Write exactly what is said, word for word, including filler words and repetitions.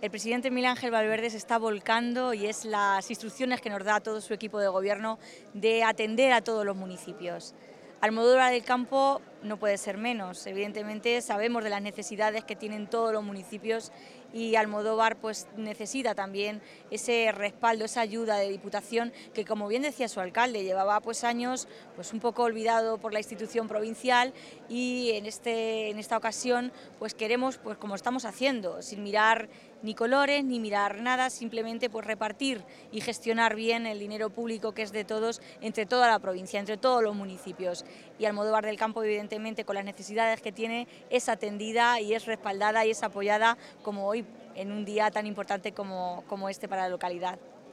El presidente Miguel Ángel Valverde se está volcando y es las instrucciones que nos da a todo su equipo de gobierno de atender a todos los municipios. Almodóvar del Campo no puede ser menos, evidentemente sabemos de las necesidades que tienen todos los municipios y Almodóvar pues necesita también ese respaldo, esa ayuda de Diputación que, como bien decía su alcalde, llevaba pues años pues un poco olvidado por la institución provincial y en, este, en esta ocasión pues queremos, pues como estamos haciendo, sin mirar ni colores ni mirar nada, simplemente pues repartir y gestionar bien el dinero público que es de todos entre toda la provincia, entre todos los municipios. Y Almodóvar del Campo, evidentemente, con las necesidades que tiene, es atendida y es respaldada y es apoyada como hoy en un día tan importante como, como este para la localidad.